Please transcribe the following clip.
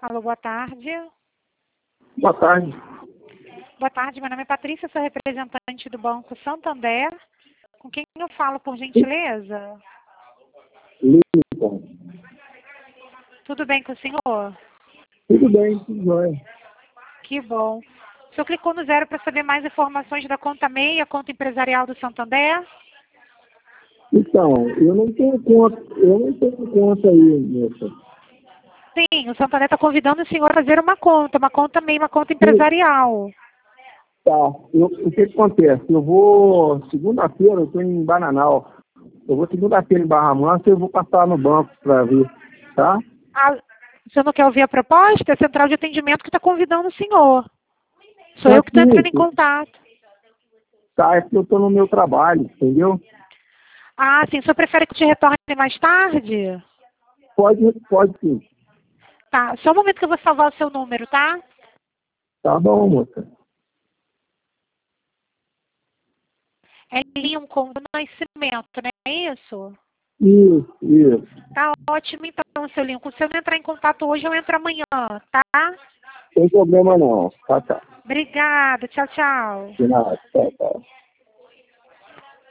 Alô, boa tarde. Boa tarde. Boa tarde, meu nome é Patrícia, sou representante do Banco Santander. Com quem eu falo, por gentileza? Lincoln. Tudo bem com o senhor? Tudo bem, tudo bem. Que bom. O senhor clicou no 0 para saber mais informações da conta MEI, a conta empresarial do Santander? Então, eu não tenho conta aí, moça. Sim, o Santander está convidando o senhor a fazer uma conta MEI, uma conta empresarial. Tá. O que acontece? Eu vou, segunda-feira, eu estou em Bananal. Eu vou segunda-feira em Barra Mansa e eu vou passar no banco para ver, tá? Ah, o senhor não quer ouvir a proposta? É a central de atendimento que está convidando o senhor. Sou eu que estou entrando em contato. Tá, é que eu estou no meu trabalho, entendeu? Ah, sim. O senhor prefere que eu te retorne mais tarde? Pode sim. Tá, só um momento que eu vou salvar o seu número, tá? Tá bom, moça. É Lincoln do Nascimento, não é isso? Isso. Tá ótimo então, seu Lincoln. Se eu não entrar em contato hoje, eu entro amanhã, tá? Sem problema não. Tá. Obrigada. Tchau, tchau. De nada. Tchau.